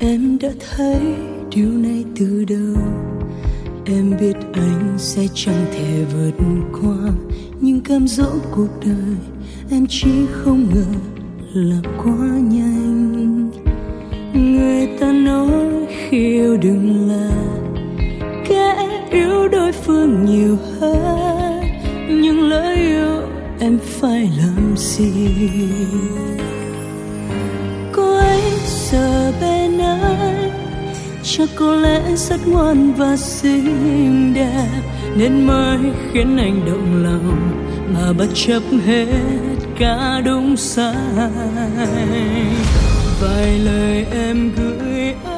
Em đã thấy điều này từ đầu. Em biết anh sẽ chẳng thể vượt qua những cám dỗ cuộc đời. Em chỉ không ngờ là quá nhanh. Người ta nói khi yêu đừng là kẻ yêu đối phương nhiều hơn, nhưng lỡ yêu em phải làm gì? Cô ấy giờ bên anh chắc có lẽ rất ngoan và xinh đẹp, nên mới khiến anh động lòng mà bất chấp hết cả đúng sai. Vài lời em gửi